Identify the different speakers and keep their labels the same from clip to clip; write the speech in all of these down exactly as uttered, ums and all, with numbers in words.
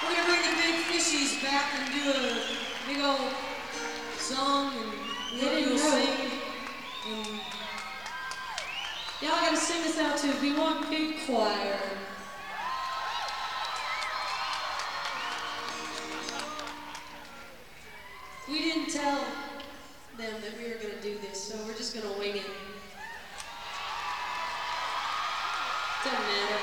Speaker 1: We're gonna bring the big fishies back and do a big old song, and we
Speaker 2: They
Speaker 1: will
Speaker 2: didn't know.
Speaker 1: sing. And
Speaker 2: Y'all gotta sing this out too. We want big choir.
Speaker 1: we didn't tell them that we were gonna do this, so we're just gonna wing it. Doesn't matter.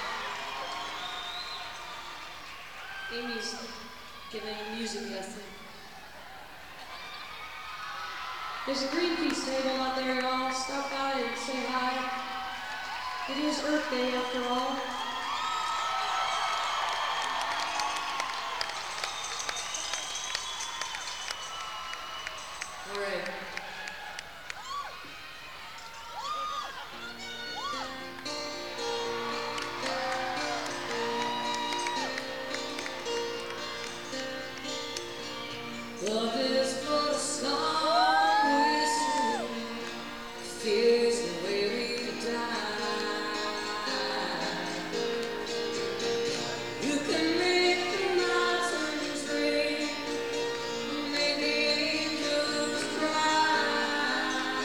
Speaker 1: Amy's giving a music lesson. There's a Greenpeace table out there, y'all. Stop by and say hi. It is Earth Day after all. All right. Love is but a song we sing, fears the way we die. You can make the mountains ring, make the angels cry.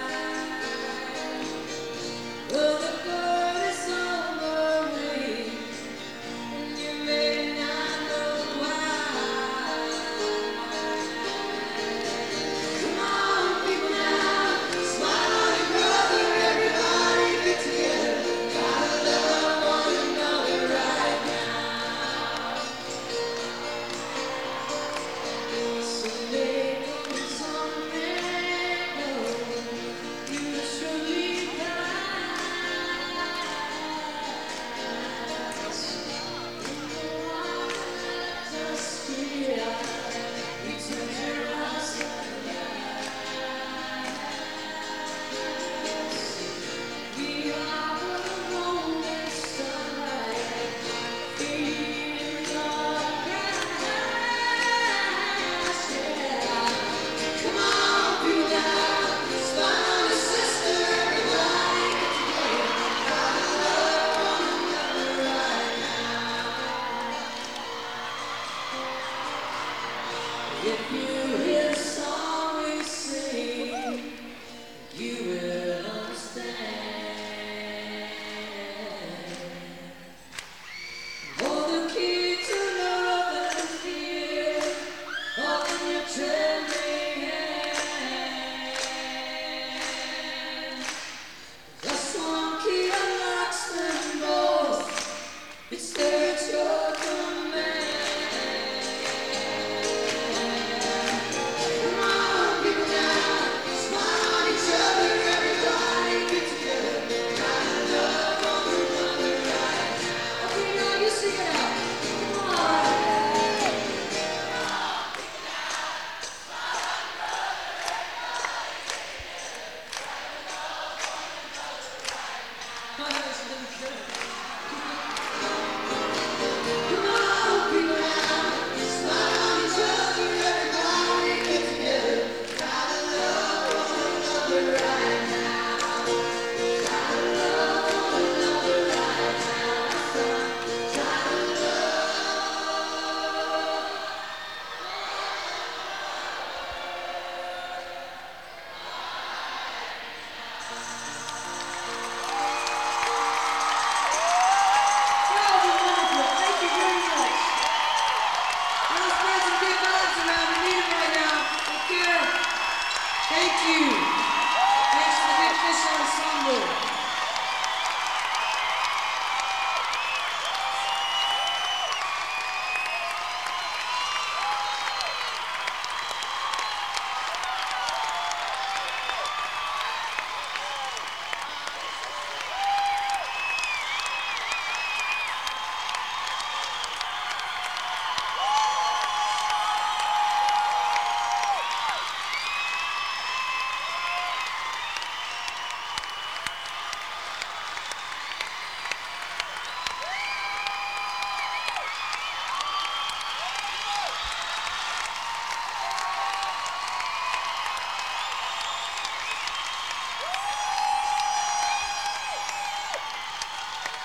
Speaker 1: Well, the bird is on the wing, and you may not know why. Come on, people now, smile on your brother, everybody get together. Gotta love one another right now. Someday comes someday goes, you surely pass. Just feel you turn your eyes we are the moment sunlight, feeling the grass. Yeah. Come on, people now, smile on your sister, everybody get together. Gotta love one another right now. If you